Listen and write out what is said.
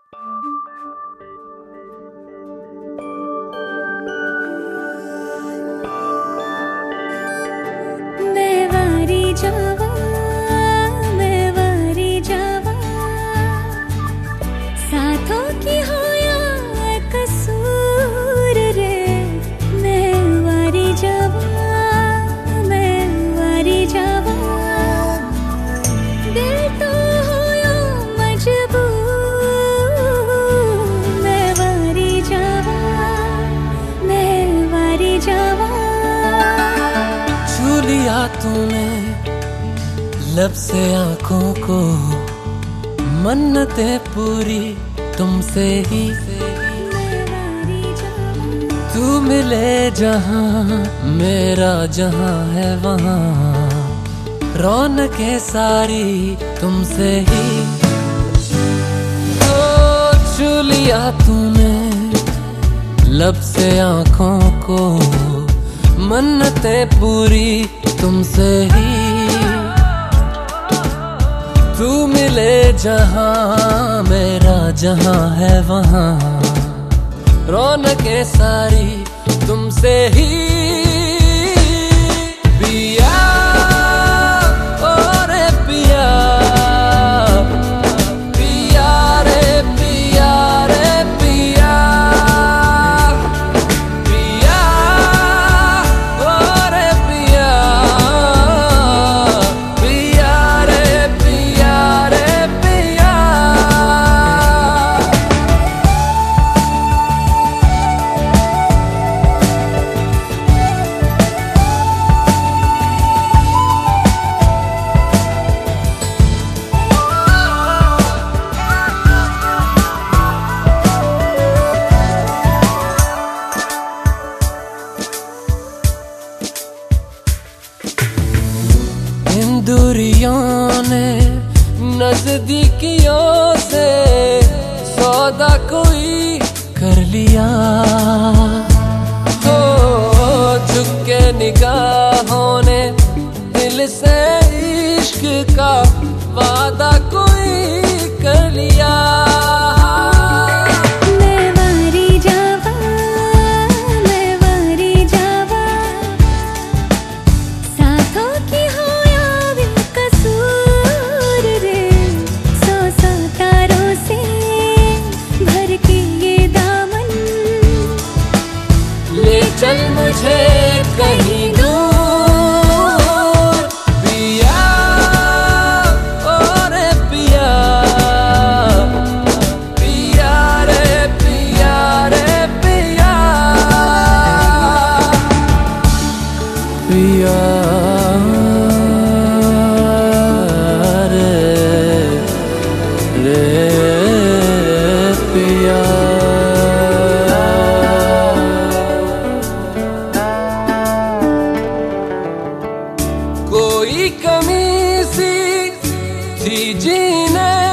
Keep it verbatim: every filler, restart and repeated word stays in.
मैं वारी जावा, मैं वारी जावा, साथों की हो या कसूर रे। मैं वारी जावा, मैं वारी जावा, दिल तो हो या मजबूर। मैं वारी जावा, मैं वारी जावा। छू लिया तूने लब से आंखों को, मन्नतें पूरी तुमसे ही। तू मिले जहां मेरा जहां है वहां, रौनकें सारी तुमसे ही। ओ छू लिया तूने लब से आंखों को, मन्नतें पूरी तुमसे ही। तू मिले जहां मेरा जहां है वहां, रौनकें सारी तुमसे ही। पिया ओ रे पिया, पिया रे पिया रे पिया, पिया ओ रे पिया, पिया रे पिया रे पिया। इन दूरियों ने नजदीकियों से सौदा कोई कर लिया। हो झुक के निगाहों ने दिल से इश्क का वादा कोई कर लिया। मैं वारी जावा, मैं वारी जावा, साथों की हो या बेकसूर रे। सौ सौ तारों से भर के ये दामन, ले चल मुझे कहीं दूर। पिया ओ रे पिया, पिया रे पिया रे पिया, पिया रे रे पिया। कोई कमी सी थी जीने